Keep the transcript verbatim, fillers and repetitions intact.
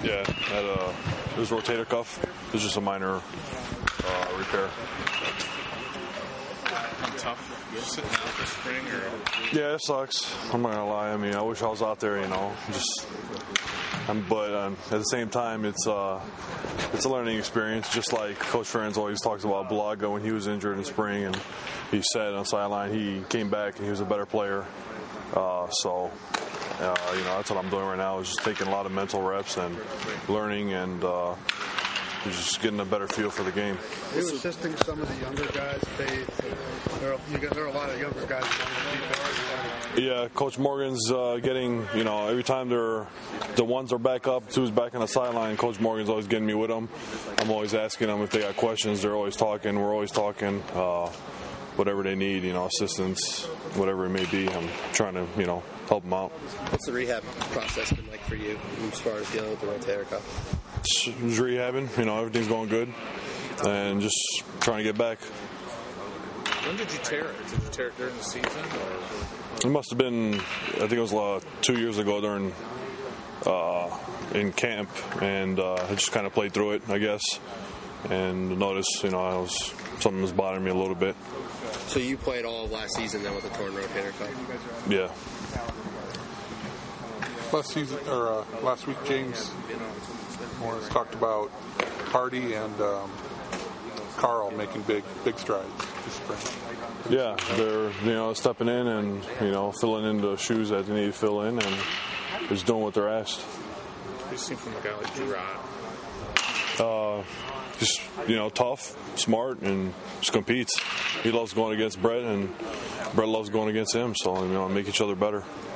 Yeah, had a, it was rotator cuff. It was just a minor uh, repair. Tough sitting out this spring, or yeah, it sucks. I'm not gonna lie. I mean, I wish I was out there, you know. Just, um, but um, at the same time, it's uh, it's a learning experience. Just like Coach Ferentz always talks about Bulaga when he was injured in spring, and he said on the sideline he came back and he was a better player. Uh, so, uh, you know, that's what I'm doing right now. Is just taking a lot of mental reps and learning and. Uh, just getting a better feel for the game. Are you assisting some of the younger guys? They, there, are, you got, there are a lot of younger guys on the defense. Yeah, Coach Morgan's uh, getting, you know, every time they're, the ones are back up, two's back on the sideline, Coach Morgan's always getting me with them. I'm always asking them if they got questions. They're always talking. We're always talking. Uh, whatever they need, you know, assistance, whatever it may be. I'm trying to, you know, help them out. What's the rehab process been like for you as far as dealing with the rotator cuff? Just rehabbing, you know, everything's going good, and just trying to get back. When did you tear it? Did you tear it during the season? Or? It must have been, I think it was uh, two years ago during uh, in camp, and uh, I just kind of played through it, I guess, and noticed, you know, I was something was bothering me a little bit. So you played all of last season then with a torn rotator cuff? Yeah. Last season, or uh, last week, James Morris talked about Hardy and um, Carl making big, big strides this spring. Yeah, they're you know stepping in and you know filling in the shoes that they need to fill in and just doing what they're asked. What do you see from a guy like Gerard? Uh, just you know tough, smart, and just competes. He loves going against Brett, and Brett loves going against him. So you know make each other better.